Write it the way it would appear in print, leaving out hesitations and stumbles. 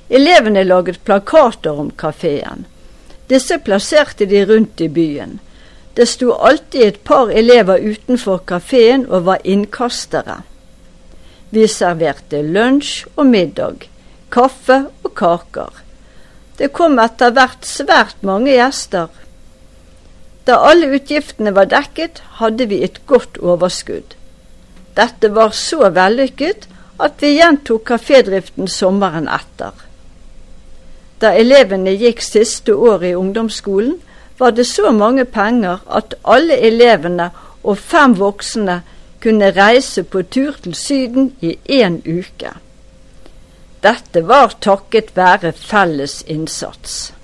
Elevene laget plakater om kaféen. Disse plasserte de rundt i byen. Det sto alltid et par elever utenfor kaféen og var innkastere. Vi serverte lunsj og middag, kaffe og kaker. Det kom etter hvert svært mange gjester. Da alle utgiftene var dekket, hadde vi et godt overskudd. Dette var så vellykket at vi gjentok kafédriften sommeren etter. Da elevene gikk siste år i ungdomsskolen, var det så mange penger at alle elevene og 5 voksne kunne reise på tur til Syden i 1 uke. Dette var takket være felles innsats.